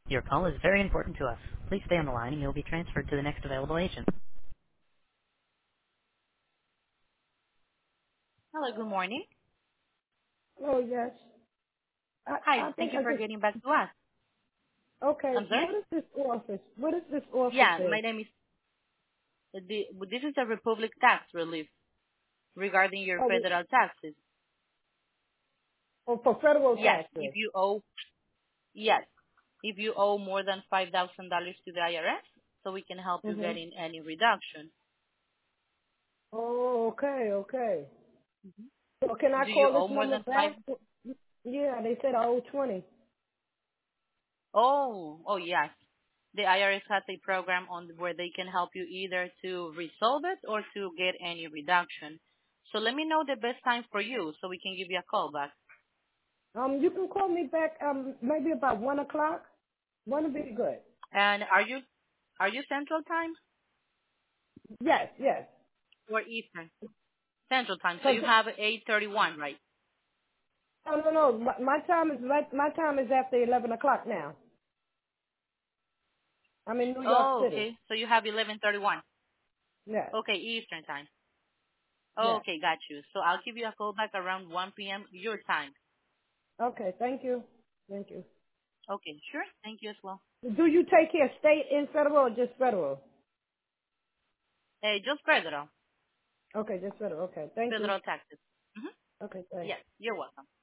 Your call is very important to us. Please stay on the line and you'll be transferred to the next available agent. Hello, good morning. Oh, yes. Hi, I think thank you I for just, getting back to us. okay, I'm sorry? what is this office? What is this office Yeah, is? my name is, this is a Republic tax relief regarding your Oh, federal taxes. oh, for federal Yes, taxes. yes, if you owe more than $5,000 to the IRS, so we can help you Mm-hmm. get in any reduction. Oh, okay, okay. So can I Do you call this owe more number than five? back? Yeah, they said I owe 20. Oh, yes. The IRS has a program on where they can help you either to resolve it or to get any reduction. So let me know the best time for you so we can give you a call back. You can call me back, maybe about 1 o'clock. 1 would be good. And are you Central Time Yes, yes. or Eastern? Central Time. So Cause, you have 8:31, right? no. My time is after 11 o'clock now. I'm in New York Oh, City. okay. So you have 11:31. Yes, Okay, Eastern Time. yes. Okay, got you. So I'll give you a call back around 1 p.m. your time. Okay, thank you. Thank you. Okay, sure. Thank you as well. Do you take care of state and federal or just federal? Hey, just federal Okay, just federal. Okay, thank you. taxes. Okay, thanks. Yes, you're welcome.